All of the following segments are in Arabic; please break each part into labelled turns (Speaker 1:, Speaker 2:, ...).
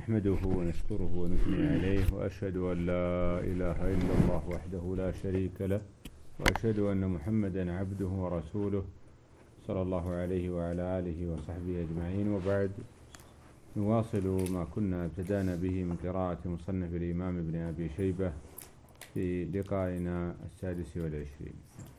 Speaker 1: نحمده ونشكره ونثني عليه وأشهد أن لا إله إلا الله وحده لا شريك له وأشهد أن محمدا عبده ورسوله صلى الله عليه وعلى آله وصحبه أجمعين. وبعد، نواصل ما كنا ابتدأنا به من قراءة مصنف الإمام ابن أبي شيبة في لقائنا 26.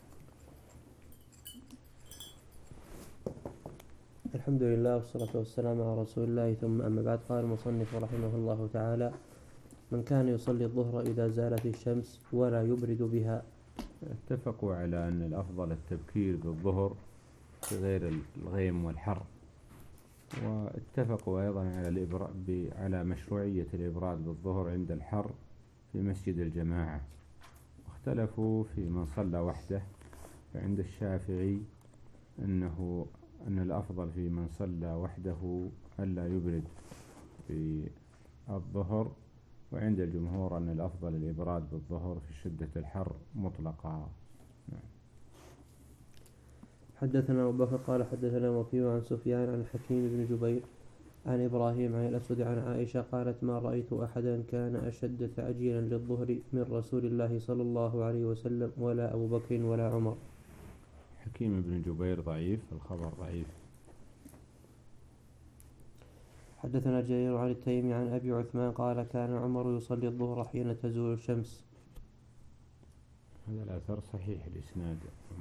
Speaker 2: الحمد لله والصلاة والسلام على رسول الله، ثم أما بعد. قال المصنف رحمه الله تعالى: من كان يصلي الظهر إذا زالت الشمس ولا يبرد بها.
Speaker 1: اتفقوا على أن الأفضل التبكير بالظهر في غير الغيم والحر، واتفقوا أيضا على مشروعية الإبراد بالظهر عند الحر في مسجد الجماعة، واختلفوا في من صلى وحده. فعند الشافعي أن الأفضل في من صلى وحده ألا يبرد في الظهر، وعند الجمهور أن الأفضل الإبراد بالظهر في شدة الحر مطلقا.
Speaker 2: حدثنا أبو بكر قال حدثنا وكيع عن سفيان عن حكيم بن جبير عن إبراهيم عن الأسود عن عائشة قالت: ما رأيت أحدا كان أشد تعجيلا للظهر من رسول الله صلى الله عليه وسلم ولا أبو بكر ولا عمر.
Speaker 1: حكيم بن جبير ضعيف، الخبر ضعيف.
Speaker 2: حدثنا جرير عن التيمي عن أبي عثمان قال: كان عمر يصلي الظهر حين تزول الشمس.
Speaker 1: هذا الأثر صحيح الإسناد.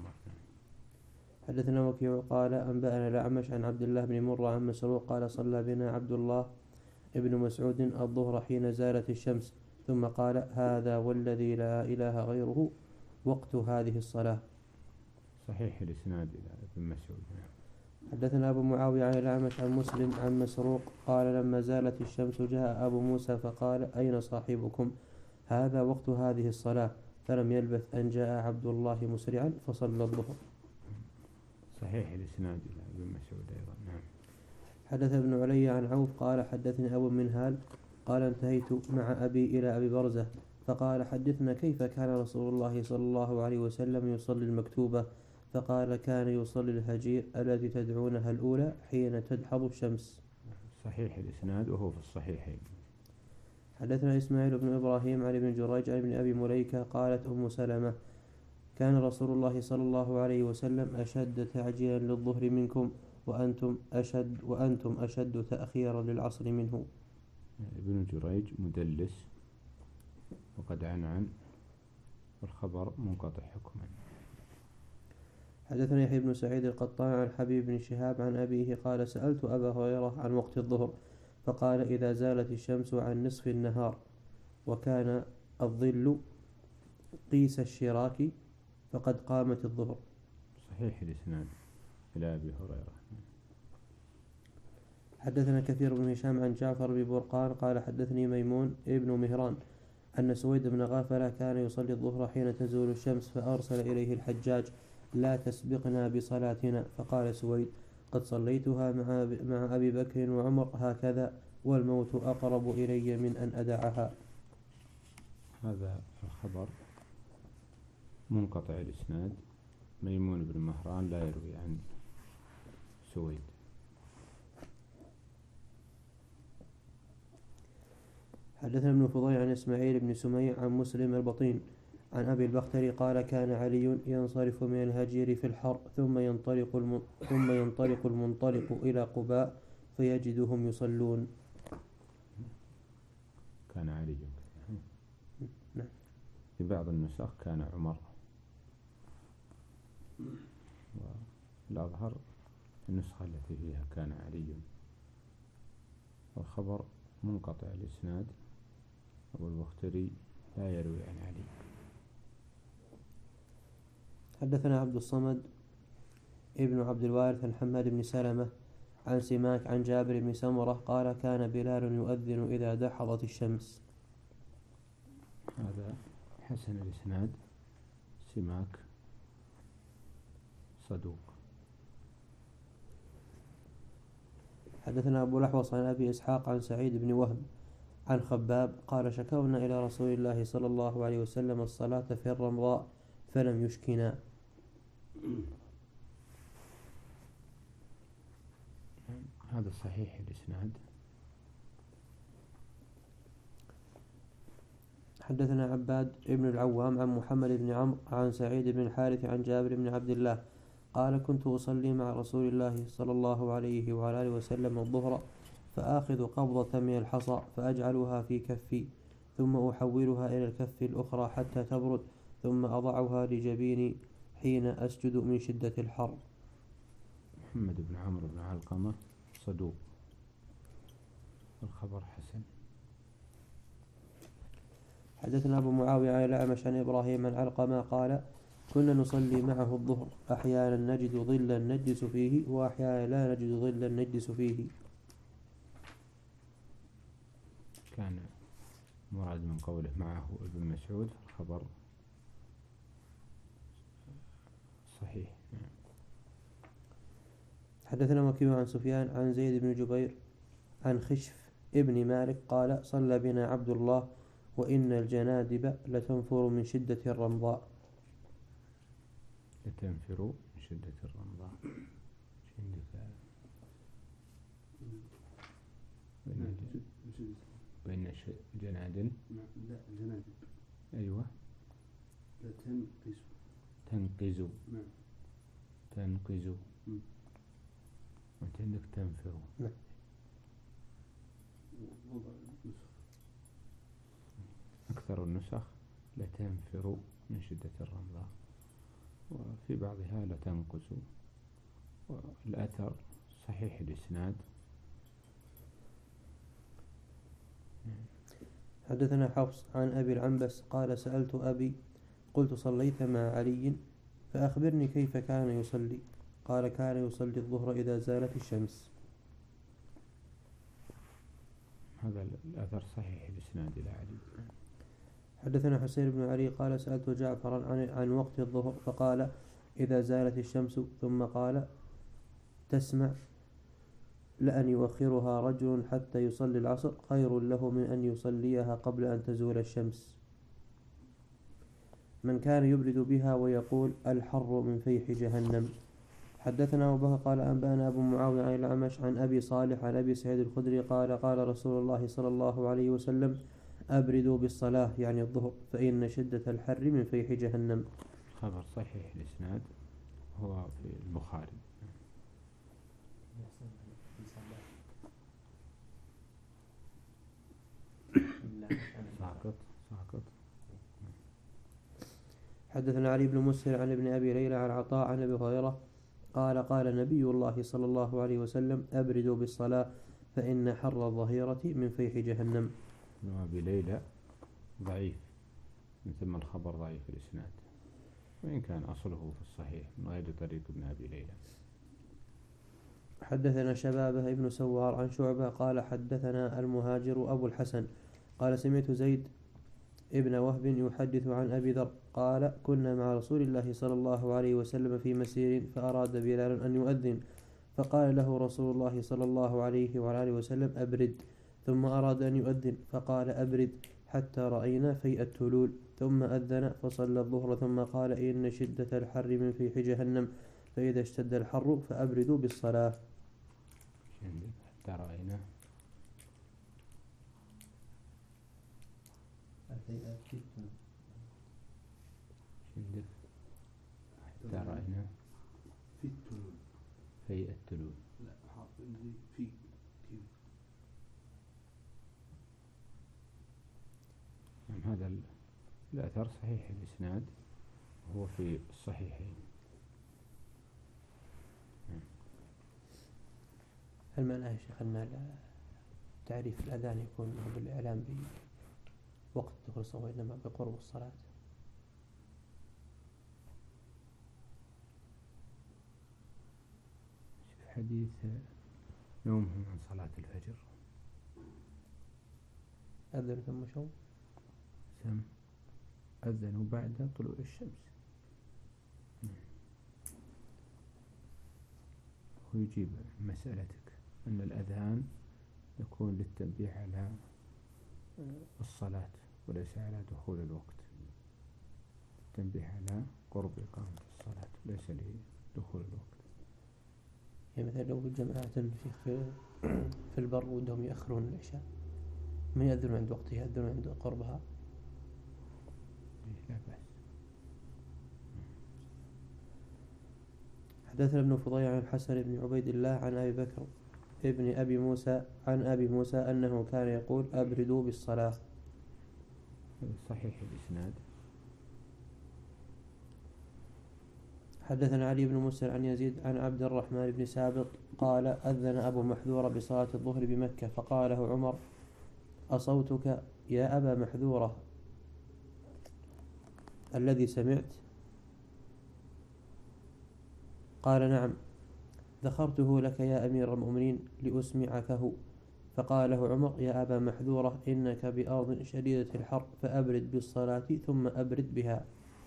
Speaker 2: حدثنا وكيع قال: أنبأنا الأعمش عن عبد الله بن مرة عن مسروق قال: صلى بنا عبد الله ابن مسعود الظهر حين زالت الشمس، ثم قال: هذا والذي لا إله غيره وقت هذه الصلاة.
Speaker 1: صحيح الإسناد إلى ابن مسعود.
Speaker 2: حدثنا أبو معاوية عن الأعمش عن مسلم عن مسروق قال: لما زالت الشمس جاء أبو موسى فقال: أين صاحبكم؟ هذا وقت هذه الصلاة. فلم يلبث أن جاء عبد الله مسرعا فصلى الظهر.
Speaker 1: صحيح الإسناد إلى ابن مسعود أيضا. نعم.
Speaker 2: حدث ابن علي عن عوف قال: حدثني أبو منهال قال: انتهيت مع أبي إلى أبي برزة فقال: حدثنا كيف كان رسول الله صلى الله عليه وسلم يصلي المكتوبة؟ فقال: كان يصلي الهجير التي تدعونها الأولى حين تدحض الشمس.
Speaker 1: صحيح الإسناد وهو في الصحيحين.
Speaker 2: حدثنا إسماعيل بن إبراهيم عن ابن جريج عن ابن أبي مليكة قالت أم سلمة: كان رسول الله صلى الله عليه وسلم أشد تعجيلا للظهر منكم وأنتم أشد تأخيرا للعصر منه.
Speaker 1: ابن جريج مدلس وقد عنعن، والخبر منقطع حكما.
Speaker 2: حدثنا يحيى بن سعيد القطان عن حبيب بن شهاب عن أبيه قال: سألت أبا هريرة عن وقت الظهر فقال: إذا زالت الشمس عن نصف النهار وكان الظل قيس الشراك فقد قامت الظهر.
Speaker 1: صحيح الإسناد إلى أبي هريرة.
Speaker 2: حدثنا كثير بن هشام عن جعفر بن برقان قال: حدثني ميمون ابن مهران أن سويد بن غافلة كان يصلي الظهر حين تزول الشمس فأرسل إليه الحجاج: لا تسبقنا بصلاتنا. فقال سويد: قد صليتها مع أبي بكر وعمر هكذا، والموت أقرب إلي من أن أدعها.
Speaker 1: هذا الخبر منقطع الإسناد. ميمون بن مهران لا يروي عن سويد.
Speaker 2: حدثنا ابن فضيل عن إسماعيل بن سميع عن مسلم البطين عن أبي البختري قال: كان علي ينصرف من الهجير في الحر ثم ينطلق المنطلق إلى قباء فيجدهم يصلون.
Speaker 1: كان علي.
Speaker 2: نعم.
Speaker 1: في بعض النسخ كان عمر، والأظهر النسخة التي فيها كان علي. والخبر منقطع الإسناد. أبو البختري لا يروي عن علي.
Speaker 2: حدثنا عبد الصمد ابن عبد الوارث عن حماد بن سلمة عن سماك عن جابر بن سمرة قال: كان بلال يؤذن إذا دحضت الشمس.
Speaker 1: هذا حسن الإسناد. سماك صدوق.
Speaker 2: حدثنا أبو الأحوص عن أبي إسحاق عن سعيد بن وهب عن خباب قال: شكونا إلى رسول الله صلى الله عليه وسلم الصلاة في الرمضاء فلم يشكنا.
Speaker 1: هذا صحيح الإسناد.
Speaker 2: حدثنا عباد بن العوام عن محمد بن عمرو عن سعيد بن الحارث عن جابر بن عبد الله قال كنت أصلي مع رسول الله صلى الله عليه وعلى آله وسلم الظهر فآخذ قبضة من الحصى فأجعلها في كفي ثم أحولها إلى الكف الأخرى حتى تبرد ثم أضعها لجبيني حين أسجد من شدة الحر.
Speaker 1: محمد بن عمرو بن علقمة صدوق، الخبر حسن.
Speaker 2: حدثنا أبو معاوية عن الأعمش عن إبراهيم عن علقمة قال كنا نصلي معه الظهر أحيانا نجد ظلا نجلس فيه وأحيانا لا نجد ظلا نجلس فيه.
Speaker 1: كان مراد من قوله معه ابن مسعود الخبر صحيح.
Speaker 2: حدثنا وكيع عن سفيان عن زيد بن جبير عن خشف ابن مالك قال صلى بنا عبد الله وإن الجنادب لتنفر من شدة الرمضاء.
Speaker 1: لتنفر من شدة الرمضاء وإن جناد
Speaker 3: لا جنادب
Speaker 1: أيوة
Speaker 3: لا تنقز
Speaker 1: تنقز
Speaker 3: نعم
Speaker 1: تنقز وأنت عندك تنفر.
Speaker 2: نعم.
Speaker 1: أكثر النسخ لتنفر من شدة الرمضاء وفي بعضها لتنقز، والأثر صحيح الإسناد.
Speaker 2: حدثنا حفص عن أبي العنبس قال سألت أبي قلت صليت مع علي فأخبرني كيف كان يصلي قال كان يصلي الظهر إذا زالت الشمس.
Speaker 1: هذا الأثر صحيح الإسناد إلى علي.
Speaker 2: حدثنا حسين بن علي قال سألت جعفرا عن وقت الظهر فقال إذا زالت الشمس ثم قال تسمع لأن يؤخرها رجل حتى يصلي العصر خير له من أن يصليها قبل أن تزول الشمس. من كان يبرد بها ويقول الحر من فيح جهنم. حدثنا أبو بكر قال أنبأنا أبو معاوية عن الأعمش عن أبي صالح عن أبي سعيد الخدري قال قال رسول الله صلى الله عليه وسلم أبردوا بالصلاة يعني الظهر فإن شدة الحر من فيح جهنم.
Speaker 1: خبر صحيح الإسناد هو في البخاري. ساقط.
Speaker 2: حدثنا علي بن مسهر عن ابن أبي ليلى عن عطاء عن أبي هريرة قال قال نبي الله صلى الله عليه وسلم أبردوا بالصلاة فإن حر الظهيرة من فيح جهنم.
Speaker 1: ابن أبي ليلى ضعيف من ثم الخبر ضعيف الإسناد، وإن كان أصله في الصحيح من غير طريق ابن أبي ليلى.
Speaker 2: حدثنا شبابه ابن سوار عن شعبة قال حدثنا المهاجر أبو الحسن قال سمعت زيد ابن وهب يحدث عن أبي ذر قال كنا مع رسول الله صلى الله عليه وسلم في مسير فأراد بلال أن يؤذن فقال له رسول الله صلى الله عليه وعلى آله وسلم أبرد، ثم أراد أن يؤذن فقال أبرد حتى رأينا فيء التلول، ثم أذن فصلى الظهر ثم قال إن شدة الحر من فيح جهنم فإذا اشتد الحر فأبردوا بالصلاة.
Speaker 1: حتى رأينا حتى رأينا
Speaker 3: في التلول
Speaker 1: فيء التلول.
Speaker 3: لا حاط في
Speaker 1: هذا الأثر صحيح الإسناد وهو في الصحيحين.
Speaker 2: هل معناه يا شيخ أن تعريف الأذان يكون بالإعلام بوقت دخول الصلاة وإنما بقرب الصلاة؟
Speaker 1: حديث نومهم عن صلاة الفجر
Speaker 2: أذن ثم شو
Speaker 1: أذنوا بعد طلوع الشمس. ويجيب مسألتك أن الأذان يكون للتنبيه على الصلاة وليس على دخول الوقت، التنبيه على قرب إقامة الصلاة ليس لدخول الوقت.
Speaker 2: يعني مثلا لو جماعة في البر ودهم يأخرون العشاء ما يأذنون عند وقتها، يأذنون عند قربها.
Speaker 1: لا بأس.
Speaker 2: حدثنا ابن فضيل عن الحسن بن عبيد الله عن أبي بكر ابن أبي موسى عن أبي موسى أنه كان يقول أبردوا بالصلاة.
Speaker 1: صحيح الإسناد.
Speaker 2: حدثنا علي بن مسر عن يزيد عن عبد الرحمن بن سابط قال أذن أبو محذورة بصلاة الظهر بمكة فقال له عمر أصوتك يا أبا محذورة الذي سمعت؟ قال نعم ذخرته لك يا أمير المؤمنين لأسمعكه. فقال له عمر يا أبا محذورة إنك بأرض شديدة الحر فأبرد بالصلاة ثم أبرد بها.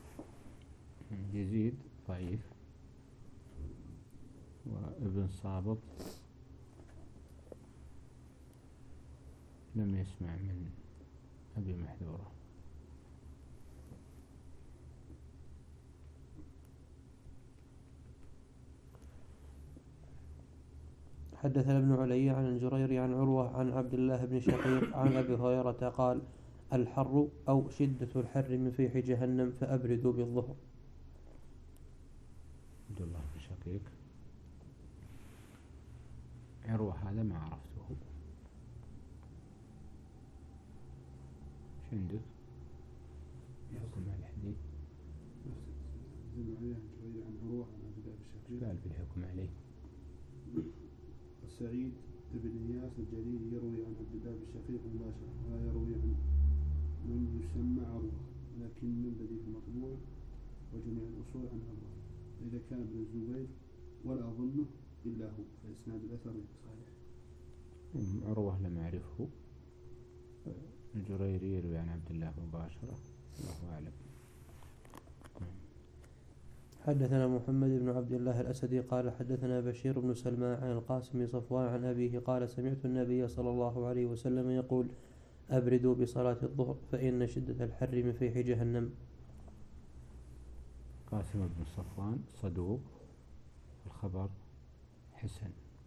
Speaker 1: يزيد ضعيف، وابن صابط لم يسمع من أبي محذورة.
Speaker 2: حدثنا ابن علي عن الجريري عن عروة عن عبد الله بن شقيق عن أبي هريرة قال الحر أو شدة الحر من فيح جهنم فأبردوا بالظهر.
Speaker 1: عبد الله بن شقيق عروة هذا ما عرفته. ايش عندك؟ يحكم على الحديث
Speaker 3: عن عروة عن عبد الله بن شقيق
Speaker 1: قال بالحكم عليه.
Speaker 3: سعيد بن إياس الجليل يروي عن عبد الله بن شقيق مباشرة ولا يروي عن من يسمى عروة، لكن من بديل مطبوع وجميع الأصول عن عروة. إذا كان ابن الزبير ولا أظنه إلا هو فإسناد الأثر صحيح.
Speaker 1: عروة لم أعرفه. الجريري يروي عن عبد الله مباشرة، الله أعلم.
Speaker 2: حدثنا محمد بن عبد الله الأسدي قال حدثنا بشير بن سلمان عن القاسم بن صفوان عن أبيه قال سمعت النبي صلى الله عليه وسلم يقول أبردوا بصلاة الظهر فإن شدة الحر من فيح جهنم.
Speaker 1: قاسم بن صفوان صدوق، الخبر حسن.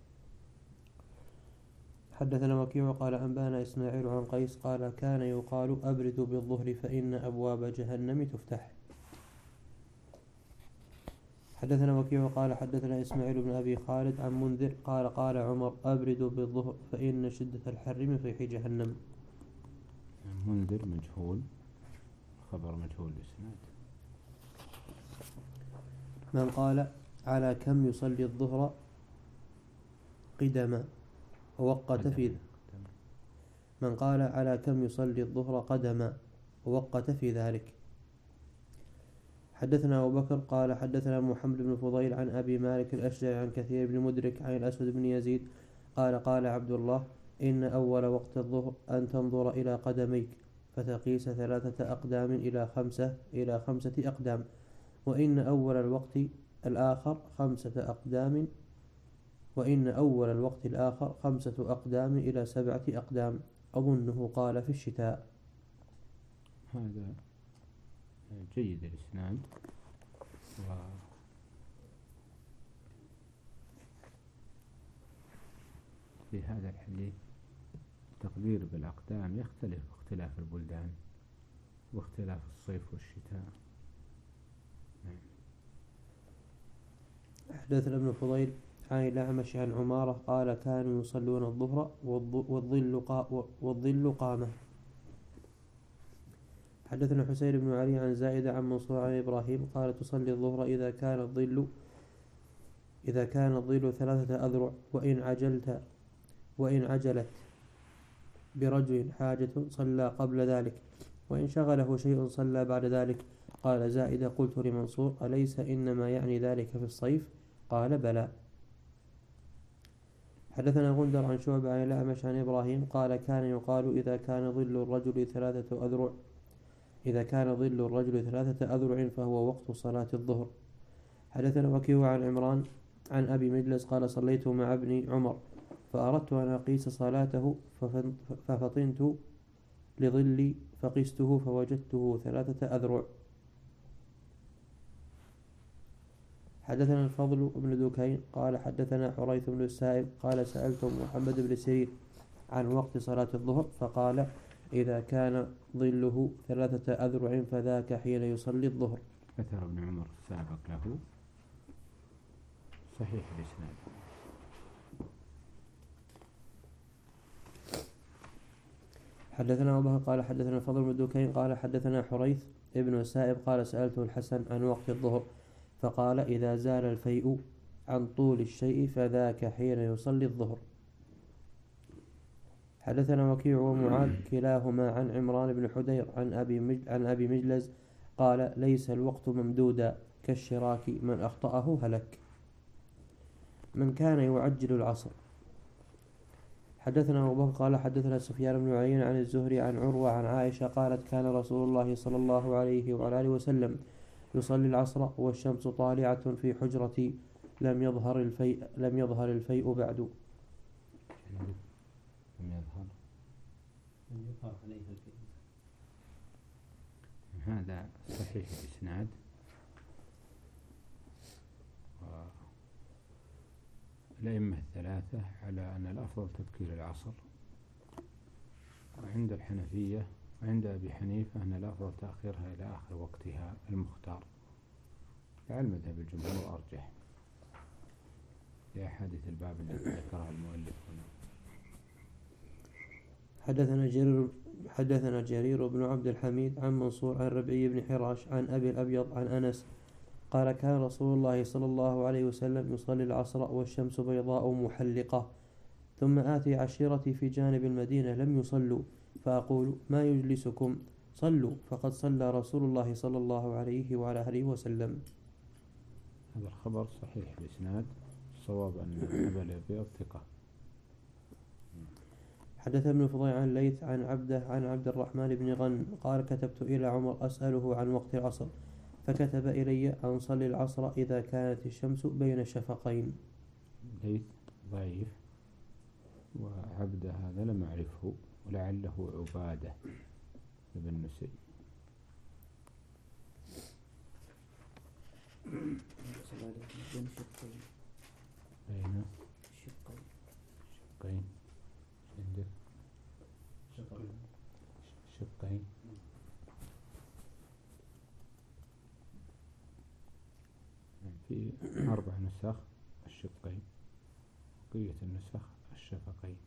Speaker 2: حدثنا وكيع قال أنبانا إسماعيل عن قيس قال كان يقال أبردوا بالظهر فإن أبواب جهنم تفتح. حدثنا وكيع قال حدثنا إسماعيل بن أبي خالد عن منذر قال قال عمر أبردوا بالظهر فإن شدة الحر من فيح جهنم.
Speaker 1: منذر مجهول، خبر مجهول الإسناد.
Speaker 2: من قال على كم يصلي الظهر قدما ووقت في من قال على كم يصلي الظهر قدما ووقت في ذلك. حدثنا أبو بكر قال حدثنا محمد بن فضيل عن أبي مالك الأشجعي عن كثير بن مدرك عن الأسود بن يزيد قال قال عبد الله إن أول وقت الظهر أن تنظر إلى قدميك فتقيس 3 أقدام إلى 5 أقدام، وإن أول الوقت الآخر 5 أقدام، وإن أول الوقت الآخر 5 أقدام إلى 7 أقدام، أظنه قال في الشتاء.
Speaker 1: هذا جيد الإسناد. في هذا الحديث التقدير بالأقدام يختلف باختلاف البلدان واختلاف الصيف والشتاء.
Speaker 2: حدثنا ابن فضيل عن الأعمش عن عمارة قال كانوا يصلون الظهر والظل قامة. حدثنا حسين بن علي عن زائدة عن منصور عن إبراهيم قال تصلي الظهر إذا كان الظل 3 أذرع وإن عجلت برجل حاجة صلى قبل ذلك، وإن شغله شيء صلى بعد ذلك. قال زائدة قلت لمنصور أليس إنما يعني ذلك في الصيف؟ قال بلى. حدثنا غندر عن شعبة عن الأعمش عن إبراهيم قال كان يقال إذا كان ظل الرجل 3 أذرع فهو وقت صلاة الظهر. حدثنا وكيع عن عمران عن أبي مجلس قال صليت مع ابن عمر فأردت أن أقيس صلاته ففطنت لظلي فقسته فوجدته 3 أذرع. حدثنا الفضل بن دكين قال حدثنا حريث بن السائب قال سألت محمد بن سيرين عن وقت صلاة الظهر فقال إذا كان ظله 3 أذرع فذاك حين يصلي الظهر.
Speaker 1: أثر ابن عمر السابق له صحيح الإسناد.
Speaker 2: حدثنا أبو بكر قال حدثنا الفضل بن دكين قال حدثنا حريث ابن السائب قال سألته الحسن عن وقت الظهر فقال إذا زال الفيء عن طول الشيء فذاك حين يصلي الظهر. حدثنا وكيع ومعاذ كلاهما عن عمران بن حدير عن أبي مجلز قال ليس الوقت ممدودا كالشراك من أخطأه هلك. من كان يعجل العصر. حدثنا أبو بكر قال حدثنا سفيان بن عيينة عن الزهري عن عروة عن عائشة قالت كان رسول الله صلى الله عليه وعلى آله وسلم يصلي العصر والشمس طالعة في حجرتي لم يظهر الفيء بعد.
Speaker 1: لم يظهر عليه الفيء. هذا صحيح الإسناد. الأئمة الثلاثة على أن الأفضل تبكير العصر، وعند الحنفية وعند أبي حنيفة أن الأفضل تأخيرها إلى آخر وقتها المختار، لعل مذهب الجمهور أرجح لأحاديث الباب التي ذكرها المؤلف هنا.
Speaker 2: حدثنا جرير بن عبد الحميد عن منصور عن ربعي بن حراش عن أبي الأبيض عن أنس قال كان رسول الله صلى الله عليه وسلم يصلي العصر والشمس بيضاء محلقة ثم آتي عشيرتي في جانب المدينة لم يصلوا فأقول ما يجلسكم صلوا فقد صلى رسول الله صلى الله عليه وعلى آله وسلم.
Speaker 1: هذا الخبر صحيح الإسناد، الصواب أن أبا الأبيض ثقة.
Speaker 2: حدث ابن فضيل عن ليث عن عبد الرحمن بن غن قال كتبت إلى عمر أسأله عن وقت العصر فكتب إلي أن صلي العصر إذا كانت الشمس بين الشفقين.
Speaker 1: ليث ضعيف، وعبد هذا لم أعرفه ولعله عبادة بن نسي. بين شقين عندك شقين في 4 نسخ الشقين، بقية النسخ الشفقين.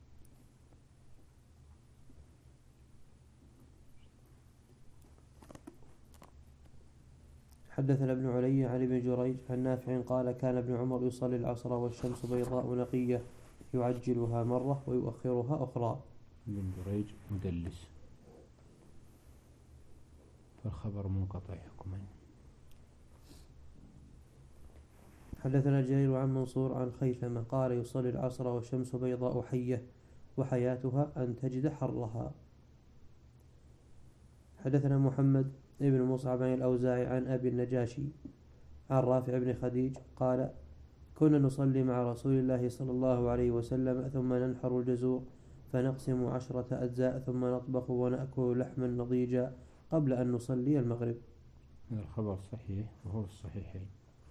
Speaker 2: حدثنا ابن علي عن ابن جريج عن نافع قال كان ابن عمر يصلي العصر والشمس بيضاء نقية يعجلها مرة ويؤخرها أخرى.
Speaker 1: ابن جريج مدلس فالخبر منقطع حكما.
Speaker 2: حدثنا جرير عن منصور عن خيثمة قال يصلي العصر والشمس بيضاء حية وحياتها أن تجد حرها. حدثنا محمد ابن مصعب عن الأوزاعي عن أبي النجاشي عن رافع بن خديج قال كنا نصلي مع رسول الله صلى الله عليه وسلم ثم ننحر الجزور فنقسم 10 أجزاء ثم نطبخ ونأكل لحما نضيجا قبل أن نصلي المغرب.
Speaker 1: هذا الخبر صحيح وهو الصحيحين.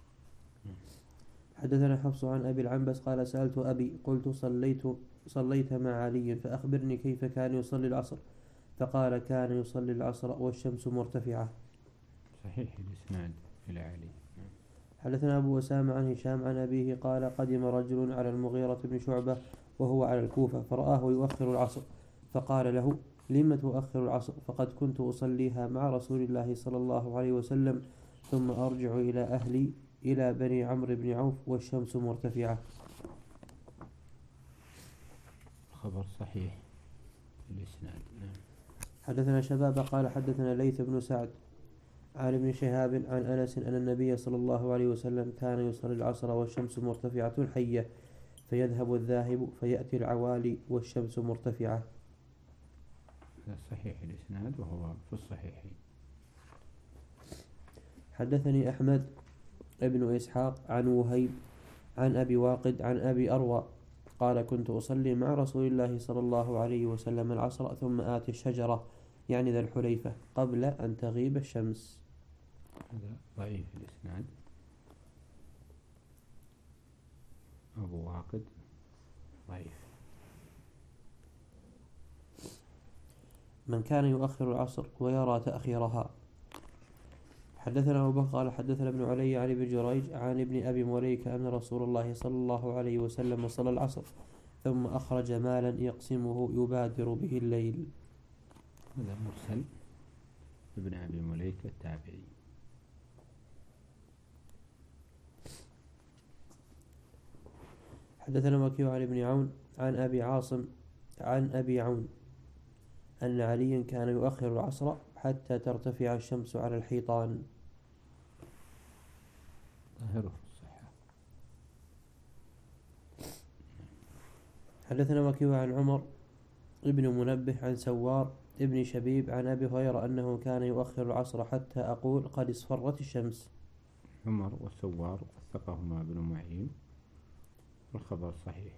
Speaker 2: حدثنا حفص عن أبي العنبس قال سألت أبي قلت صليت مع علي فأخبرني كيف كان يصلي العصر فقال كان يصلي العصر والشمس مرتفعة.
Speaker 1: صحيح الإسناد إلى علي.
Speaker 2: حدثنا أبو أسامة عن هشام عن أبيه قال قدم رجل على المغيرة بن شعبة وهو على الكوفة فرآه يؤخر العصر فقال له لم تؤخر العصر فقد كنت أصليها مع رسول الله صلى الله عليه وسلم ثم أرجع إلى أهلي إلى بني عمرو بن عوف والشمس مرتفعة.
Speaker 1: خبر صحيح الإسناد.
Speaker 2: حدثنا شباب قال حدثنا ليث بن سعد عن ابن شهاب عن أنس أن النبي صلى الله عليه وسلم كان يصلي العصر والشمس مرتفعة حية فيذهب الذاهب فيأتي العوالي والشمس مرتفعة.
Speaker 1: صحيح الإسناد وهو في الصحيحين.
Speaker 2: حدثني أحمد ابن إسحاق عن وهيب عن أبي واقد عن أبي أروى قال كنت أصلي مع رسول الله صلى الله عليه وسلم العصر ثم آتي الشجرة يعني ذا الحليفة قبل أن تغيب الشمس.
Speaker 1: هذا ضعيف الإسناد. أبو واقد ضعيف.
Speaker 2: من كان يؤخر العصر ويرى تأخيرها. حدثنا أبو بكر قال حدثنا ابن علي عن ابن جريج عن ابن أبي مليكة أن رسول الله صلى الله عليه وسلم صلى العصر ثم أخرج مالا يقسمه يبادر به الليل.
Speaker 1: هذا مرسل ابن أبي مليكة التابعي.
Speaker 2: حدثنا وكيع عن ابن عون عن أبي عاصم عن أبي عون أن عليا كان يؤخر العصر حتى ترتفع الشمس على الحيطان.
Speaker 1: ظاهره الصحة.
Speaker 2: حدثنا وكيع عن عمر ابن منبه عن سوار ابن شبيب عن أبي هريرة أنه كان يؤخر العصر حتى أقول قد اصفرت الشمس.
Speaker 1: عمر والسوار وثقهما ابن معين والخبر صحيح.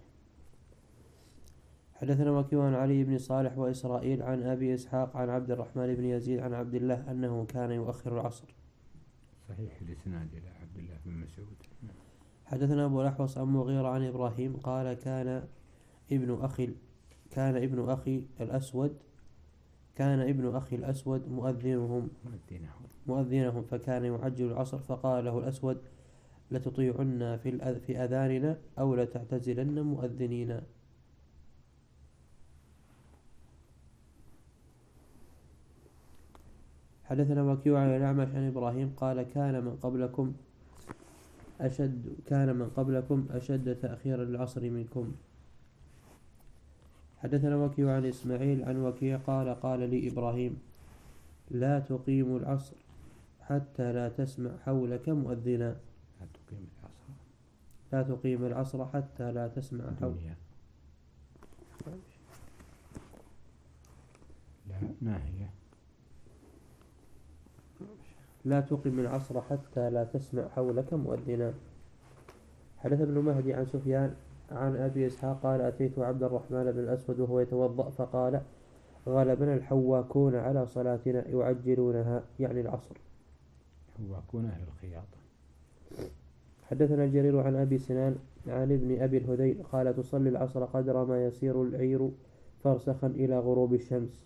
Speaker 2: حدثنا وكيع عن علي بن صالح وإسرائيل عن أبي إسحاق عن عبد الرحمن بن يزيد عن عبد الله أنه كان يؤخر العصر.
Speaker 1: صحيح الإسناد إلى عبد الله بن مسعود.
Speaker 2: حدثنا أبو الأحوص عن مغيرة عن إبراهيم قال كان ابن أخي الأسود مؤذنهم فكان يعجل العصر فقال له الأسود لتطيعن في أذاننا أو لتعتزلن مؤذنين. حدثنا وكيع عن الأعمش عن إبراهيم قال كان من قبلكم أشد تأخيرا للعصر منكم. حدثنا وكيع عن إسماعيل عن وكيع قال لي إبراهيم لا تقيم العصر حتى لا تسمع حولك مؤذنا. لا تقيم العصر حتى لا تسمع حولك. لا تقيم العصر حتى لا تسمع حولك مؤذنا. حدث ابن مهدي عن سفيان عن أبي إسحاق قال أتيت عبد الرحمن بن الأسود وهو يتوضأ فقال غلبنا الحواكون على صلاتنا يعجلونها يعني العصر.
Speaker 1: حواكون أهل الخياطة.
Speaker 2: حدثنا الجرير عن أبي سنان عن ابن أبي الهذيل قال تصلي العصر قدر ما يسير العير فرسخا إلى غروب الشمس.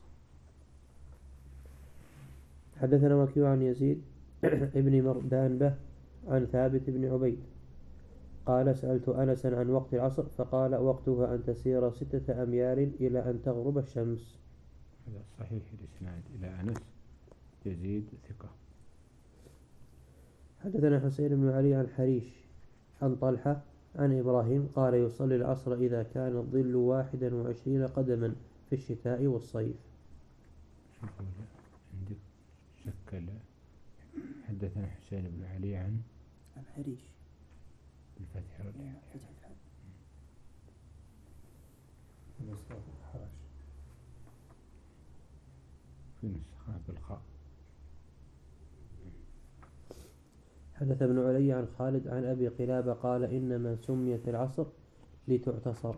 Speaker 2: حدثنا وكيع عن يزيد ابن مردان به عن ثابت بن عبيد قال سألت أنسا عن وقت العصر فقال وقتها أن تسير 6 أميال إلى أن تغرب الشمس.
Speaker 1: هذا صحيح الإسناد إلى أنس يزيد ثقة.
Speaker 2: حدثنا حسين بن علي عن حريش عن طلحة عن إبراهيم قال يصلي العصر إذا كان الظل 21 قدما في الشتاء والصيف.
Speaker 1: عندك شكل. حدثنا حسين بن علي عن
Speaker 2: حريش
Speaker 1: بالفتح في نسخة بالخاء.
Speaker 2: حدث ابن علي عن خالد عن أبي قلابة قال إنما سميت العصر لتعتصر.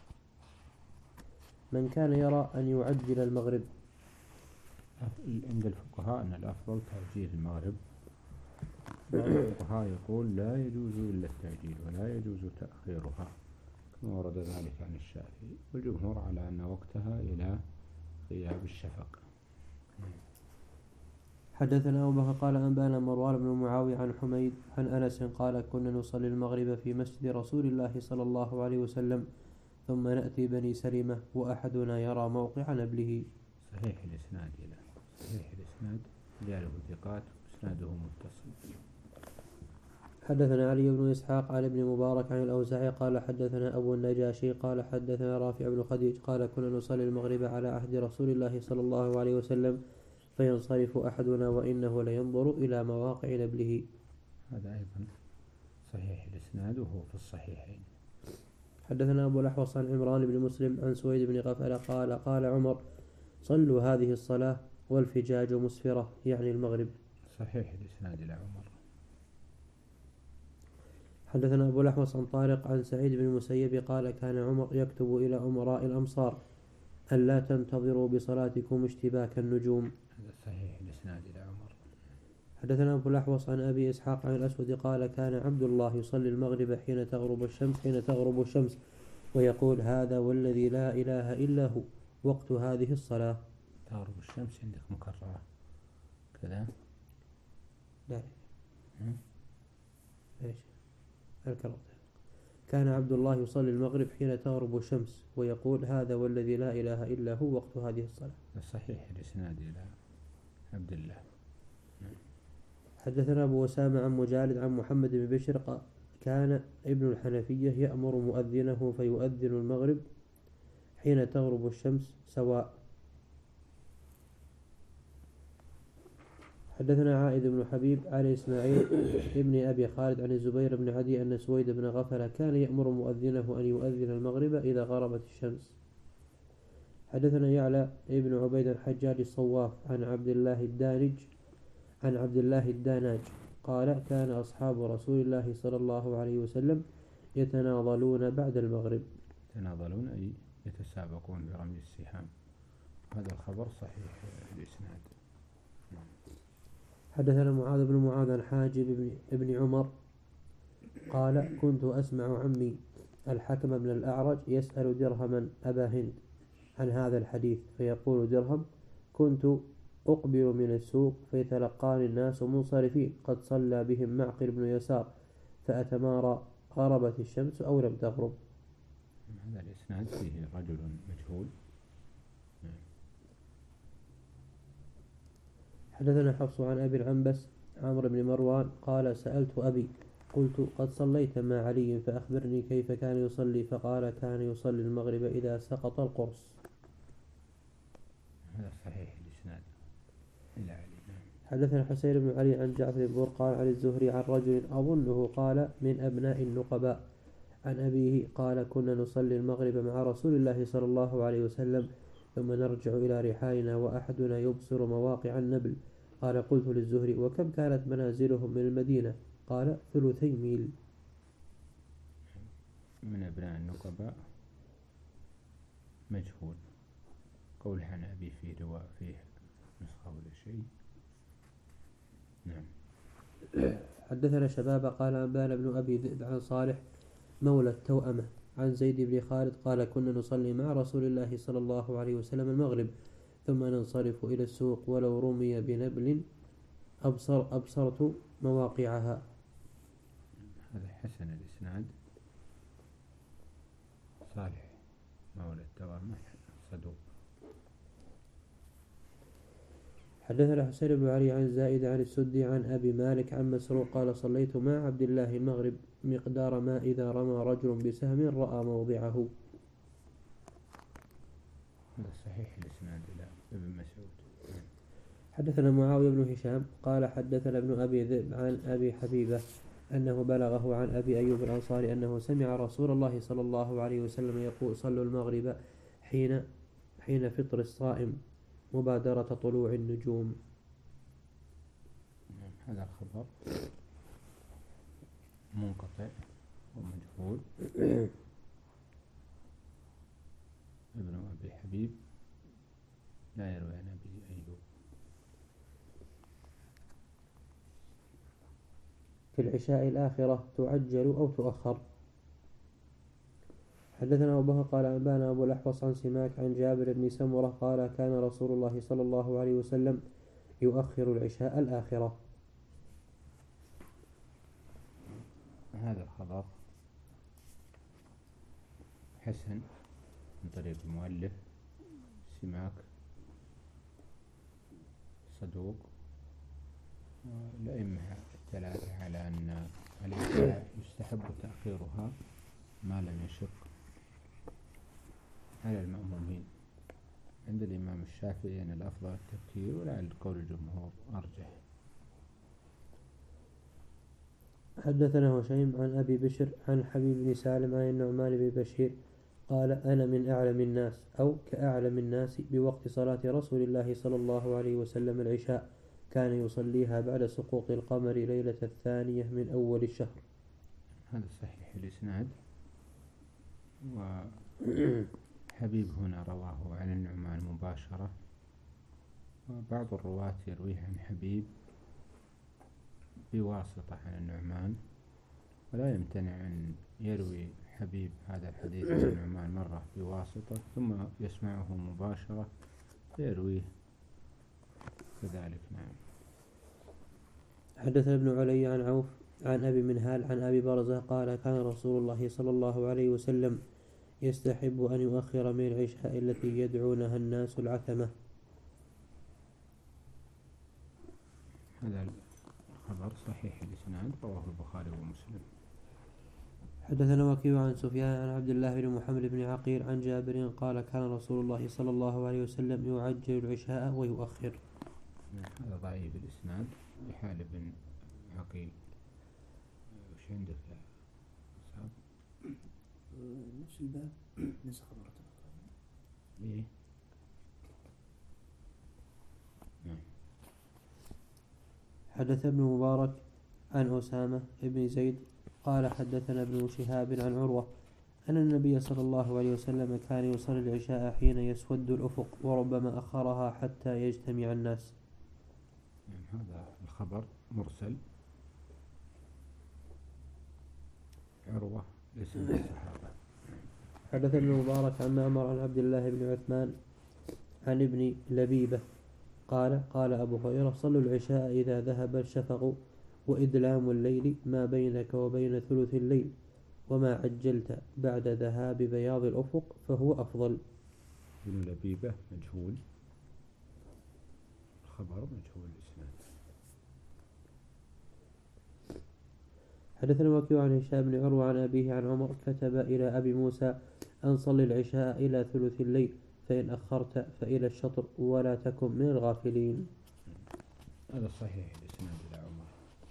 Speaker 2: من كان يرى أن يعجل المغرب.
Speaker 1: عند الفقهاء أن الأفضل تعجيل المغرب. بعض الفقهاء يقول لا يجوز إلا التعجيل ولا يجوز تأخيرها كما ورد ذلك عن الشافعي والجمهور على أن وقتها إلى غياب الشفق.
Speaker 2: حدثنا أبو بكر قال أنبانا مروان بن معاوية عن حميد عن أنس قال كنا نصلي المغرب في مسجد رسول الله صلى الله عليه وسلم ثم نأتي بني سلمة وأحدنا يرى موقع نبله.
Speaker 1: صحيح الإسناد إلى صحيح الإسناد رجاله ثقات وإسناده متصل.
Speaker 2: حدثنا علي بن إسحاق عن ابن مبارك عن الأوزاعي قال حدثنا أبو النجاشي قال حدثنا رافع بن خديج قال كنا نصلي المغرب على عهد رسول الله صلى الله عليه وسلم فينصرف أحدنا وإنه لينظر إلى مواقع نبله.
Speaker 1: هذا أيضا صحيح الإسناد وهو في الصحيحين.
Speaker 2: حدثنا أبو الأحوص عن عمران بن مسلم عن سويد بن غفلة قال عمر صلوا هذه الصلاة والفجاج مسفرة يعني المغرب.
Speaker 1: صحيح الإسناد إلى عمر.
Speaker 2: حدثنا أبو الأحوص عن طارق عن سعيد بن المسيب قال كان عمر يكتب إلى أمراء الأمصار أن لا تنتظروا بصلاتكم اشتباك النجوم.
Speaker 1: هذا صحيح الإسناد إلى عمر.
Speaker 2: حدثنا أبو الأحوص عن أبي إسحاق عن الأسود قال كان عبد الله يصلي المغرب حين تغرب الشمس ويقول هذا والذي لا إله إلا هو وقت هذه الصلاة.
Speaker 1: تغرب الشمس عندك مكررة كذا.
Speaker 2: لا
Speaker 1: م?
Speaker 2: ايش الكرر. كان عبد الله يصلي المغرب حين تغرب الشمس ويقول هذا والذي لا إله إلا هو وقت هذه الصلاة.
Speaker 1: صحيح الإسناد إلى عبد الله.
Speaker 2: حدثنا أبو أسامة عن مجالد عن محمد بن بشر كان ابن الحنفية يأمر مؤذنه فيؤذن المغرب حين تغرب الشمس سواء. حدثنا عائد بن حبيب عن إسماعيل ابن أبي خالد عن الزبير بن عدي أن سويد بن غفلة كان يأمر مؤذنه أن يؤذن المغرب إذا غربت الشمس. حدثنا يعلى ابن عبيد الحجاج الصواف عن عبد الله الداناج قال كان أصحاب رسول الله صلى الله عليه وسلم يتناضلون بعد المغرب.
Speaker 1: يتناضلون أي يتسابقون برمي السهام. هذا الخبر صحيح الإسناد.
Speaker 2: حدثنا معاذ بن معاذ عن حاجب بن عمر قال كنت أسمع عمي الحكم بن الأعرج يسأل درهما أبا هند عن هذا الحديث فيقول درهم كنت أقبل من السوق فيتلقاني الناس منصرفين قد صلى بهم معقل بن يسار فأتمارى غربت الشمس أو لم تغرب.
Speaker 1: هذا الإسناد فيه رجل مجهول.
Speaker 2: حدثنا حفص عن أبي العنبس عمرو بن مروان قال سألت أبي قلت قد صليت مع علي فأخبرني كيف كان يصلي فقال كان يصلي المغرب إذا سقط القرص.
Speaker 1: هذا صحيح الإسناد إلى علي.
Speaker 2: حدثنا حسين بن علي عن جعفر بن برقان عن الزهري عن رجل أظنه قال من أبناء النقباء عن أبيه قال كنا نصلي المغرب مع رسول الله صلى الله عليه وسلم ثم نرجع إلى رحالنا وأحدنا يبصر مواقع النبل. قال قلت للزهري وكم كانت منازلهم من المدينة؟ قال 3 ميل.
Speaker 1: من أبناء النقباء مجهول. قول عن أبي في رواء فيه نسخة ولا شيء. نعم.
Speaker 2: حدثنا شباب قال أنبانا بن أبي ذئب عن صالح مولى التوأمة عن زيد بن خالد قال كنا نصلي مع رسول الله صلى الله عليه وسلم المغرب ثم ننصرف إلى السوق ولو رمي بنبل أبصرت مواقعها.
Speaker 1: هذا حسن الإسناد. صالح مولى التوأمة صدوق.
Speaker 2: حدثنا حسين بن علي عن زائد عن السدي عن أبي مالك عن مسروق قال صليت مع عبد الله المغرب مقدار ما إذا رمى رجل بسهم رأى موضعه.
Speaker 1: هذا صحيح الإسناد إلى ابن مسعود.
Speaker 2: حدثنا معاوية بن هشام قال حدثنا ابن أبي ذئب عن أبي حبيبة أنه بلغه عن أبي أيوب الأنصاري أنه سمع رسول الله صلى الله عليه وسلم يقول صلوا المغرب حين فطر الصائم مبادرة طلوع النجوم.
Speaker 1: هذا الخبر منقطع ومجهول. ابن أبي حبيب لا يروي عن أبي أيوب.
Speaker 2: في العشاء الآخرة تعجل أو تؤخر. حدثنا أبو بكر قال أنبانا أبو الأحوص عن سماك عن جابر بن سمرة قال كان رسول الله صلى الله عليه وسلم يؤخر العشاء الآخرة.
Speaker 1: هذا الخبر حسن من طريق المؤلف سماك صدوق. والأئمة الثلاثة على أن العشاء يستحب تأخيرها ما لم يشق على المأمومين. عند الإمام الشافعي أن الأفضل التبكير ولعل قول الجمهور أرجح.
Speaker 2: حدثنا هشيم عن أبي بشر عن حبيب بن سالم عن النعمان بن بشير قال أنا من أعلم الناس أو كأعلم الناس بوقت صلاة رسول الله صلى الله عليه وسلم العشاء كان يصليها بعد سقوط القمر ليلة 2 من أول الشهر.
Speaker 1: هذا صحيح الإسناد. وحبيب هنا رواه عن النعمان مباشرة وبعض الرواة يرويه عن حبيب بواسطة عن النعمان ولا يمتنع أن يروي حبيب هذا الحديث عن النعمان مرة بواسطة ثم يسمعه مباشرة فيرويه كذلك. نعم.
Speaker 2: حدثنا ابن علي عن عوف عن أبي منهال عن أبي برزة قال كان رسول الله صلى الله عليه وسلم يستحب أن يؤخر من العشاء التي يدعونها الناس العتمة.
Speaker 1: هذا الخبر صحيح الإسناد، رواه البخاري ومسلم.
Speaker 2: حدثنا وكيع عن سفيان عن عبد الله بن محمد بن عقيل عن جابر قال كان رسول الله صلى الله عليه وسلم يعجل العشاء ويؤخر.
Speaker 1: هذا ضعيف الإسناد لحال بن عقيل. وش عندك يا أصحاب؟
Speaker 4: نفس الباب نسخ مرة
Speaker 1: إيه؟ نعم.
Speaker 2: حدث ابن مبارك عن أسامة بن زيد قال حدثنا ابن شهاب عن عروة أن النبي صلى الله عليه وسلم كان يصلي العشاء حين يسود الأفق وربما أخرها حتى يجتمع الناس.
Speaker 1: هذا الخبر مرسل. عروة ليس من الصحابة.
Speaker 2: حدث ابن مبارك عن معمر عن عبد الله بن عثمان عن ابن لبيبة قال قال أبو هريرة صلوا العشاء إذا ذهب الشفق وإدلام الليل ما بينك وبين ثلث الليل وما عجلت بعد ذهاب بياض الأفق فهو أفضل.
Speaker 1: ابن لبيبة مجهول، الخبر مجهول الإسناد.
Speaker 2: حدثنا وكيع عن هشام بن عروة عن أبيه عن عمر كتب إلى أبي موسى أن صلي العشاء إلى ثلث الليل فإن أخرت فإلى الشطر ولا تكن من الغافلين.
Speaker 1: هذا صحيح الإسناد إلى عمر.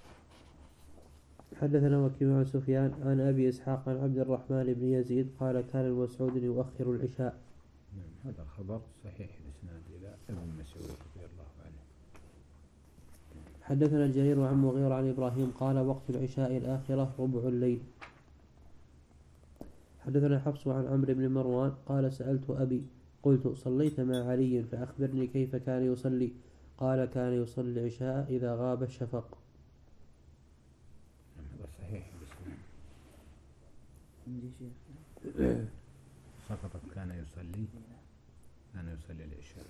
Speaker 2: حدثنا وكيع عن سفيان عن أبي إسحاق عن عبد الرحمن بن يزيد قال كان مسعود يؤخر العشاء.
Speaker 1: نعم. هذا الخبر صحيح الإسناد إلى ابن مسعود رضي الله عنه.
Speaker 2: حدثنا الجرير عن مغيرة عن إبراهيم قال وقت العشاء الآخرة ربع الليل. حدثنا حفص عن عمرو بن مروان قال سألت أبي قلت صليت مع علي فأخبرني كيف كان يصلي قال كان يصلي العشاء إذا غاب الشفق.
Speaker 1: هذا صحيح الإسناد.
Speaker 4: عندي شيخ
Speaker 1: سقطت كان يصلي العشاء.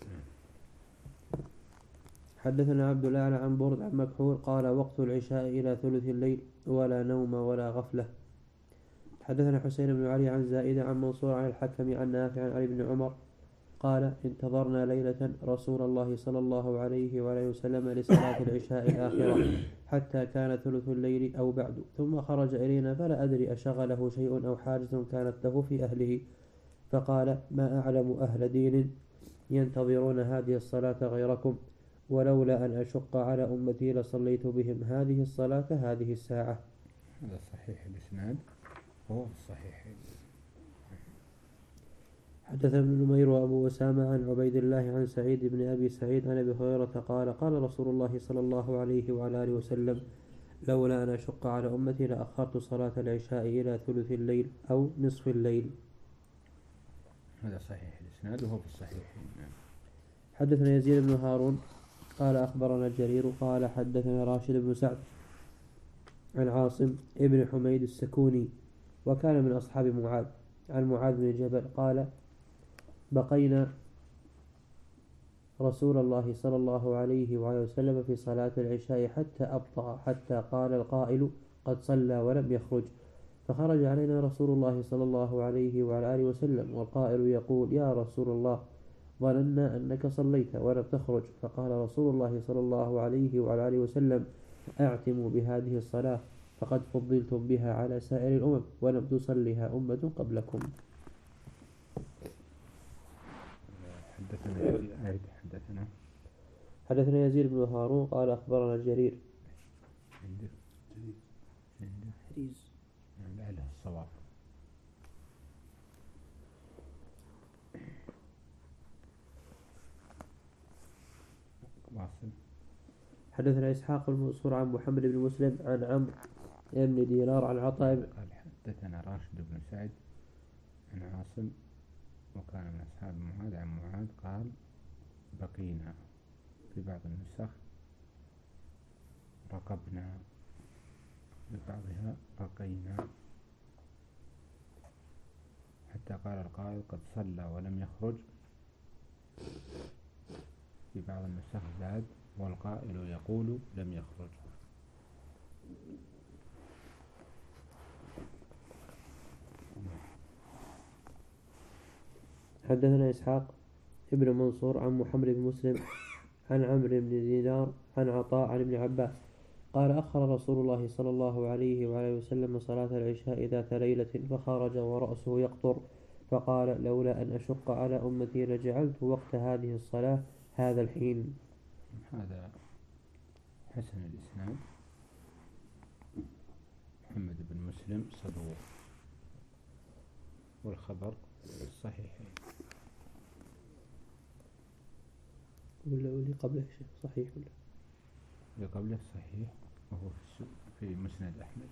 Speaker 2: حدثنا عبد الأعلى عن برد عن مكحول قال وقت العشاء إلى ثلث الليل ولا نوم ولا غفلة. حدثنا حسين بن علي عن زائدة عن منصور عن الحكم عن نافع عن علي بن عمر قال انتظرنا ليلة رسول الله صلى الله عليه وآله وسلم لصلاة العشاء الآخرة حتى كان ثلث الليل أو بعد ثم خرج إلينا فلا أدري أشغله شيء أو حاجة كانت له في أهله فقال ما أعلم أهل دين ينتظرون هذه الصلاة غيركم ولولا أن أشق على أمتي لصليت بهم هذه الصلاة هذه الساعة.
Speaker 1: هذا صحيح الإسناد هو الصحيح.
Speaker 2: حدثنا ابن نمير وأبو أسامة عن عبيد الله عن سعيد بن أبي سعيد عن أبي هريرة قال قال رسول الله صلى الله عليه وعلى آله وسلم لولا أن أشق على أمتي لأخرت صلاة العشاء إلى ثلث الليل أو نصف الليل.
Speaker 1: هذا صحيح الإسناد وهو في الصحيح.
Speaker 2: حدثنا يزيد بن هارون قال أخبرنا الجرير قال حدثنا راشد بن سعد عن عاصم ابن حميد السكوني وكان من أصحاب معاذ عن معاذ بن جبل قال بقينا رسول الله صلى الله عليه وآله وسلم في صلاة العشاء حتى أبطأ حتى قال القائل قد صلى ولم يخرج فخرج علينا رسول الله صلى الله عليه وعلى آله وسلم والقائل يقول يا رسول الله ظننا أنك صليت ولم تخرج فقال رسول الله صلى الله عليه وعلى آله وسلم أعتموا بهذه الصلاة فقد فضلتم بها على سائر الأمم ولم تصلها أمة قبلكم. حدثنا يزيد بن هارون قال أخبرنا الجرير
Speaker 4: حريز
Speaker 1: لا الصواب.
Speaker 2: حدثنا إسحاق المنصور عن محمد بن مسلم عن عمرو بن دينار عن عطاء
Speaker 1: قال حدثنا راشد بن سعد عن عاصم وكان من أصحاب معاذ عن معاذ قال بقينا في بعض النسخ رقبنا في بعضها بقينا حتى قال القائل قد صلى ولم يخرج. في بعض النسخ زاد والقائل يقول لم يخرج.
Speaker 2: حدثنا إسحاق ابن منصور عن محمد بن مسلم عن عمرو بن دينار عن عطاء عن ابن عباس قال أخر رسول الله صلى الله عليه وعلى وسلم صلاة العشاء ذات ليلة فخرج ورأسه يقطر فقال لولا أن أشق على أمتي لجعلت وقت هذه الصلاة هذا الحين.
Speaker 1: هذا حسن الإسناد. محمد بن مسلم صدوق، والخبر صحيحين.
Speaker 2: واللي قبله صحيح ولا؟
Speaker 1: اللي قبله صحيح وهو في مسند أحمد.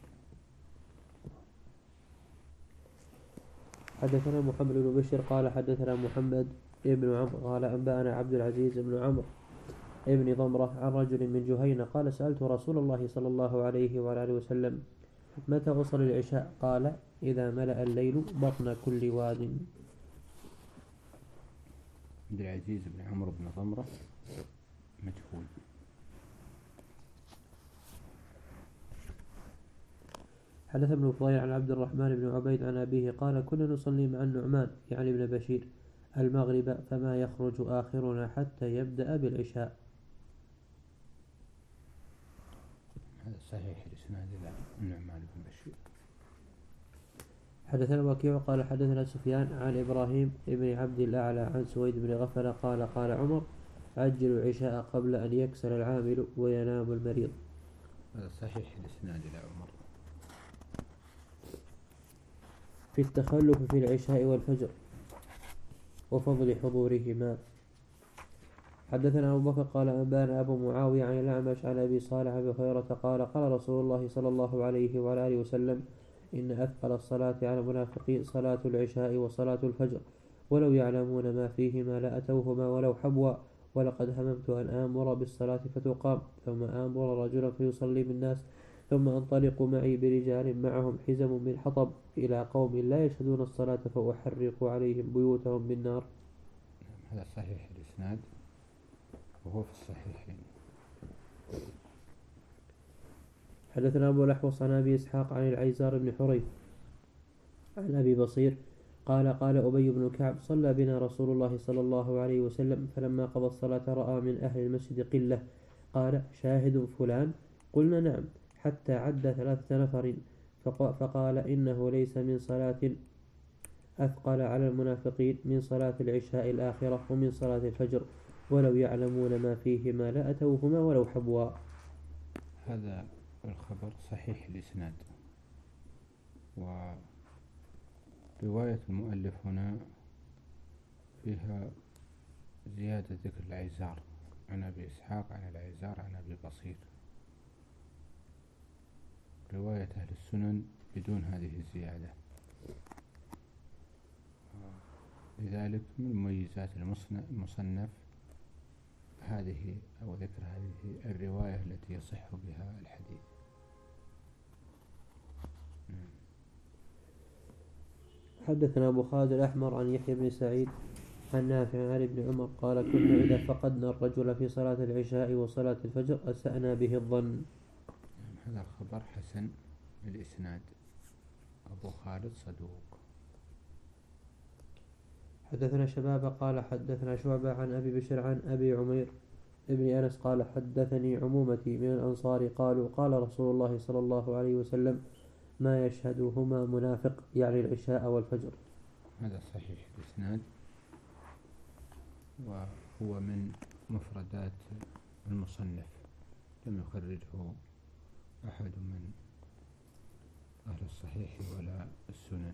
Speaker 2: حدثنا محمد بن بشر قال حدثنا محمد ابن عمرو قال أنبأنا عبد العزيز بن عمرو ابن ضمرة عن رجل من جهينة قال سألت رسول الله صلى الله عليه وعلى وسلم متى أصلي العشاء؟ قال إذا ملأ الليل بطن كل واد.
Speaker 1: عبد العزيز بن عمرو بن ضمرة مجهول.
Speaker 2: حدث ابن فضيل عن عبد الرحمن بن عبيد عن أبيه قال كنا نصلي مع النعمان يعني ابن بشير المغرب فما يخرج آخرنا حتى يبدأ بالعشاء.
Speaker 1: هذا صحيح الإسناد إلى النعمان بن بشير.
Speaker 2: حدثنا وكيع قال حدثنا سفيان عن إبراهيم بن عبد الأعلى عن سويد بن غفلة قال عمر عجلوا العشاء قبل أن يكسل العامل وينام المريض.
Speaker 1: هذا صحيح الإسناد إلى عمر.
Speaker 2: في التخلف في العشاء والفجر وفضل حضورهما. حدثنا أبو بكر قال أنبانا أبو معاوية عن الأعمش عن أبي صالح أبي هريرة قال رسول الله صلى الله عليه وعلى آله وسلم إن أثقل الصلاة على المنافقين صلاة العشاء وصلاة الفجر ولو يعلمون ما فيهما لأتوهما ولو حبوا ولقد هممت أن آمر بالصلاة فتقام ثم آمر رجلا فيصلي بالناس ثم أنطلق معي برجال معهم حزم من حطب إلى قوم لا يشهدون الصلاة فأحرق عليهم بيوتهم بالنار.
Speaker 1: هذا صحيح الإسناد وهو في الصحيحين.
Speaker 2: حدثنا أبو الأحوص عن أبي إسحاق عن العيزار بن حريث عن أبي بصير قال أبي بن كعب صلى بنا رسول الله صلى الله عليه وسلم فلما قضى الصلاة رأى من أهل المسجد قلة قال شاهد فلان؟ قلنا نعم حتى عد 3 نفر فقال إنه ليس من صلاة أثقل على المنافقين من صلاة العشاء الآخرة ومن صلاة الفجر ولو يعلمون ما فيهما لأتوهما ولو حبوا.
Speaker 1: هذا الخبر صحيح الإسناد. ورواية المؤلف هنا فيها زيادة ذكر العيزار عن أبي إسحاق عن العيزار عن أبي بصير. رواية أهل السنن بدون هذه الزيادة. لذلك من مميزات المصنف هذه أو ذكر هذه الرواية التي يصح بها الحديث.
Speaker 2: حدثنا أبو خالد الأحمر عن يحيى بن سعيد عن نافع عن ابن عمر قال كنا إذا فقدنا الرجل في صلاة العشاء وصلاة الفجر أسأنا به الظن.
Speaker 1: هذا الخبر حسن الإسناد. أبو خالد صدوق.
Speaker 2: حدثنا شبابة قال حدثنا شعبة عن أبي بشر عن أبي عمير ابن أنس قال حدثني عمومتي من الأنصار قالوا قال رسول الله صلى الله عليه وسلم ما يشهدهما منافق يعني العشاء والفجر.
Speaker 1: هذا صحيح الإسناد وهو من مفردات المصنف لم يخرجه أحد من أهل الصحيح ولا السنن.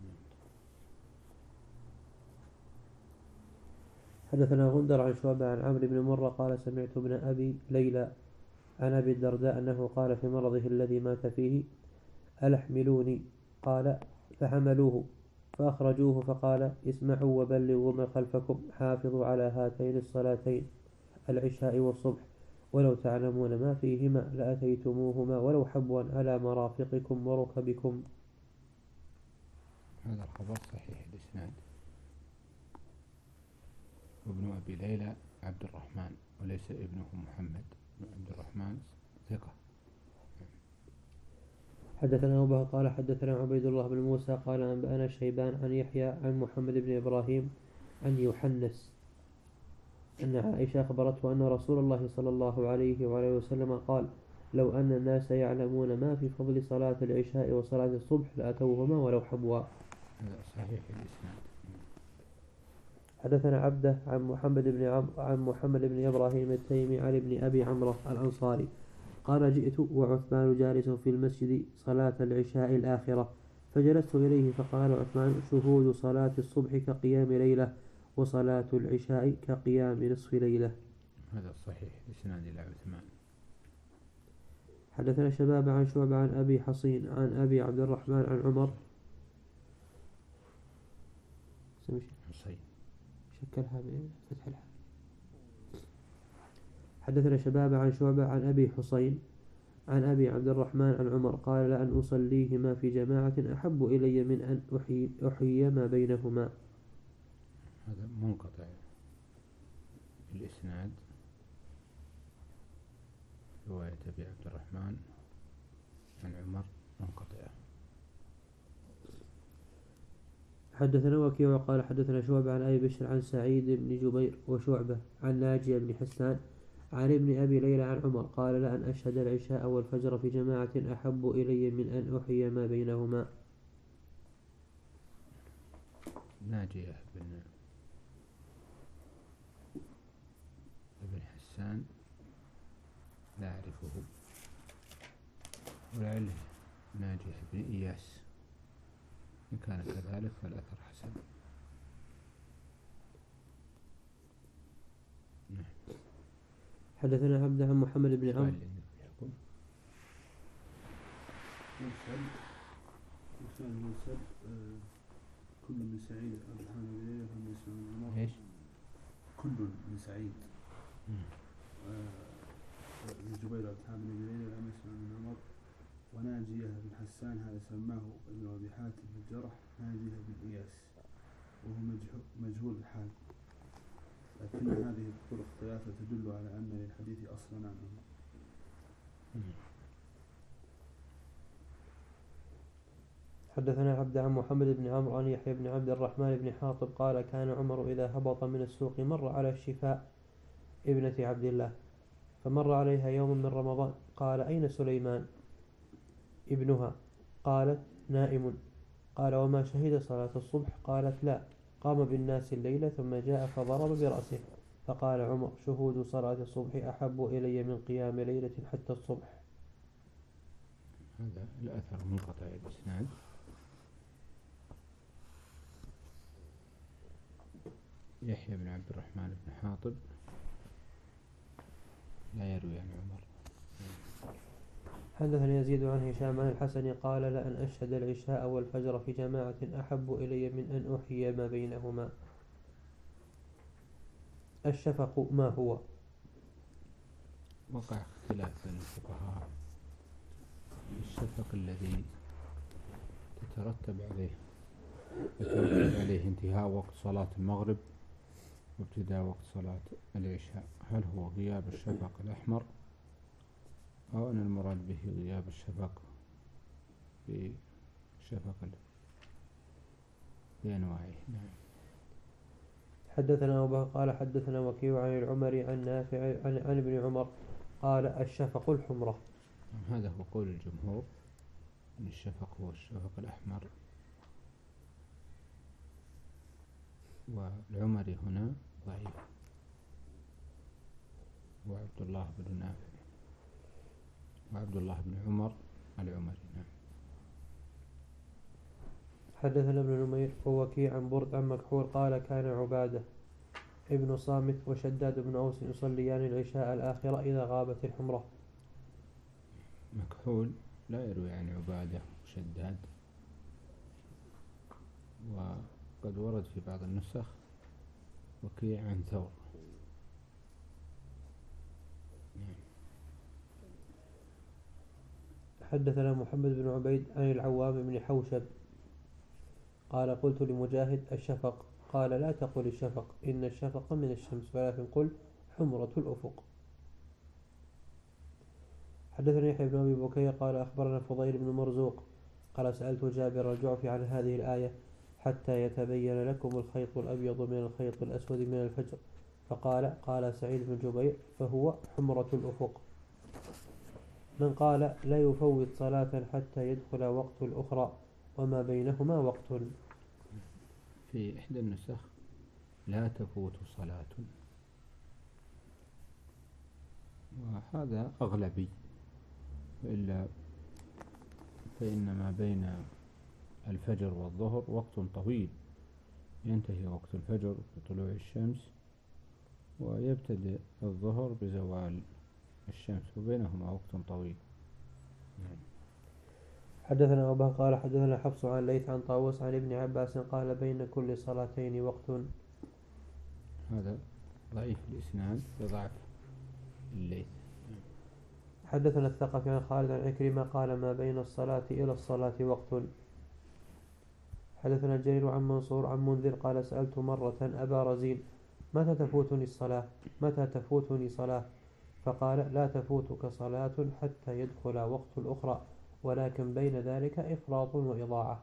Speaker 2: حدثنا غندر عن شعبة عن عمرو بن مرة قال سمعت ابن أبي ليلى عن أبي الدرداء أنه قال في مرضه الذي مات فيه ألحملوني قال فحملوه فأخرجوه فقال اسمعوا وبلغوا من خلفكم حافظوا على هاتين الصلاتين العشاء والصبح ولو تعلمون ما فيهما لأتيتموهما ولو حبوا على مرافقكم وركبكم.
Speaker 1: هذا الخبر صحيح الإسناد. وابن أبي ليلى عبد الرحمن وليس ابنه محمد بن عبد الرحمن ثقة.
Speaker 2: حدثنا أبو بكر قال حدثنا عبيد الله بن موسى قال أنبأنا شيبان عن يحيى عن محمد بن إبراهيم عن يوحنس أن عائشة أخبرته أن رسول الله صلى الله عليه وعليه وسلم قال لو أن الناس يعلمون ما في فضل صلاة العشاء وصلاة الصبح لأتوهما ولو حبوا.
Speaker 1: هذا صحيح الإسناد.
Speaker 2: حدثنا عبده عن محمد بن إبراهيم التيمي عن ابن أبي عمرو الأنصاري قال جئت وعثمان جالس في المسجد صلاة العشاء الآخرة فجلست إليه فقال عثمان شهود صلاة الصبح كقيام ليلة وصلاة العشاء كقيام نصف ليلة.
Speaker 1: هذا صحيح الإسناد إلى عثمان.
Speaker 2: حدثنا شباب عن شعبة عن أبي حصين عن أبي عبد الرحمن عن عمر
Speaker 1: حصين
Speaker 2: شكلها بفتح الحاء. حدثنا شباب عن شعبة عن أبي حصين عن أبي عبد الرحمن عن عمر قال لأن أصليهما في جماعة أحب إلي من أن أحيي ما بينهما.
Speaker 1: هذا منقطع الإسناد رواية أبي عبد الرحمن عن عمر منقطعة.
Speaker 2: حدثنا وكيع قال حدثنا شعبة عن أبي بشر عن سعيد بن جبير وشعبة عن ناجي بن حسان عن ابن أبي ليلى عن عمر قال لأن أشهد العشاء والفجر في جماعة أحب إلي من أن أحيي ما بينهما.
Speaker 1: ناجي بن حسان لا أعرفه ولعله ناجح بن إياس، إن كان كذلك فالأثر حسن.
Speaker 2: حدثنا عبد عن محمد بن عمرو
Speaker 3: مرسل كل من سعيد عبد الرحمن بن ليلى هم يسمعون من عمر.
Speaker 1: ايش؟
Speaker 3: كل من سعيد بن جبير عبد الرحمن بن ليلى هم يسمعون من عمر. وناجيه بن حسان هذا سماه ابن أبي حاتم في الجرح ناجيه بن إياس وهو مجهول الحال، لكن هذه الطرق ثلاثة تدل على أن للحديث أصلا عنه.
Speaker 2: حدثنا عبد عن محمد بن عمرو عن يحيى بن عبد الرحمن بن حاطب قال كان عمر إذا هبط من السوق مر على الشفاء ابنة عبد الله فمر عليها يوم من رمضان قال أين سليمان ابنها؟ قالت نائم. قال وما شهد صلاة الصبح؟ قالت لا، قام بالناس الليلة ثم جاء فضرب برأسه. فقال عمر شهود صلاة الصبح أحب إلي من قيام ليلة حتى الصبح.
Speaker 1: هذا الأثر منقطع الإسناد. يحيى بن عبد الرحمن بن حاطب لا يروي عن عمر.
Speaker 2: حدثني يزيد عن هشام عن الحسن قال لأن أشهد العشاء والفجر في جماعة أحب إلي من أن أحيي ما بينهما. الشفق ما هو؟
Speaker 1: وقع اختلاف بين الفقهاء. الشفق الذي تترتب عليه انتهاء وقت صلاة المغرب وابتداء وقت صلاة العشاء، هل هو غياب الشفق الأحمر أو أن المراد به غياب الشفق بشفق بأنواعه؟ نعم.
Speaker 2: حدثنا أبو بكر قال حدثنا وكيع عن العمري عن نافع عن ابن عمر قال الشفق الحمرة.
Speaker 1: هذا هو قول الجمهور أن الشفق هو الشفق الأحمر، والعمري هنا ضعيف وعبد الله بن نافع وعبد الله بن عمر العمري. نعم.
Speaker 2: حدثنا ابن نمير ووكيع عن برد عن مكحول قال كان عبادة ابن صامت وشداد بن أوس يصليان العشاء الآخرة إذا غابت الحمرة.
Speaker 1: مكحول لا يروي عن عبادة وشداد، وقد ورد في بعض النسخ وكيع عن ثور.
Speaker 2: حدثنا محمد بن عبيد عن العوام بن حوشب قال قلت لمجاهد الشفق قال لا تقل الشفق إن الشفق من الشمس ولكن قل حمرة الأفق. حدثني يحيى بن أبي بكير قال أخبرنا فضيل بن مرزوق قال سألت جابر الجعفي عن هذه الآية حتى يتبين لكم الخيط الأبيض من الخيط الأسود من الفجر، فقال قال سعيد بن جبير فهو حمرة الأفق. من قال لا يفوت صلاة حتى يدخل وقت الأخرى وما بينهما وقت.
Speaker 1: في إحدى النسخ لا تفوت صلاة، وهذا أغلبي، وإلا فإن ما بين الفجر والظهر وقت طويل، ينتهي وقت الفجر بطلوع الشمس ويبتدئ الظهر بزوال الشمس، وبينهما وقت طويل.
Speaker 2: حدثنا أبو بكر قال حدثنا حفص عن ليث عن طاووس عن ابن عباس قال بين كل صلاتين وقت.
Speaker 1: هذا ضعيف الإسناد لضعف الليث.
Speaker 2: حدثنا الثقفي عن خالد عن عكرمة قال ما بين الصلاة إلى الصلاة وقت. حدثنا الجرير عن منصور عن منذر قال سألت مرة أبا رزين متى تفوتني صلاة فقال لا تفوتك صلاة حتى يدخل وقت الأخرى، ولكن بين ذلك إفراط وإضاعة.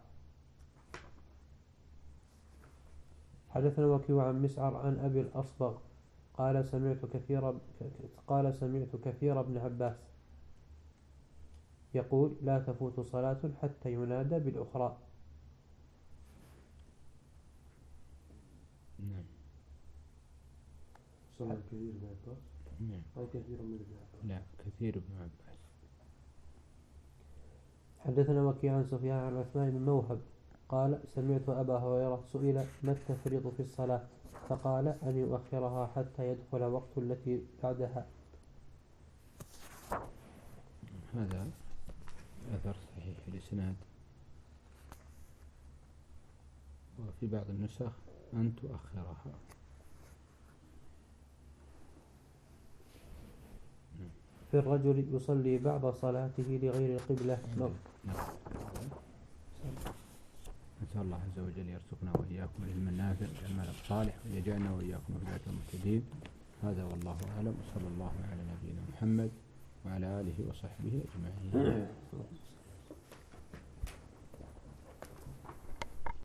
Speaker 2: حدثنا وكيع عن مسعر عن أبي الأصبغ قال سمعت كثير بن عباس يقول لا تفوت صلاة حتى ينادى بالأخرى.
Speaker 1: نعم.
Speaker 3: صلى كثير بن عباس.
Speaker 1: نعم.
Speaker 3: أو كثير من ابن عباس.
Speaker 1: لا، كثير بن عباس.
Speaker 2: حدثنا وكيع عن سفيان عن عثمان بن موهب قال سمعت أبا هريرة سئل ما التفريط في الصلاة فقال أن يؤخرها حتى يدخل وقت التي بعدها.
Speaker 1: هذا أثر صحيح الإسناد، وفي بعض النسخ أن تؤخرها.
Speaker 2: في الرجل يصلي بعض صلاته لغير القبلة.
Speaker 1: نسأل الله عز وجل يرزقنا وإياكم العلم النافع والعمل الصالح، ويجعلنا وإياكم هداة المهتدين. هذا والله أعلم، وصلى الله على نبينا محمد وعلى آله وصحبه أجمعين.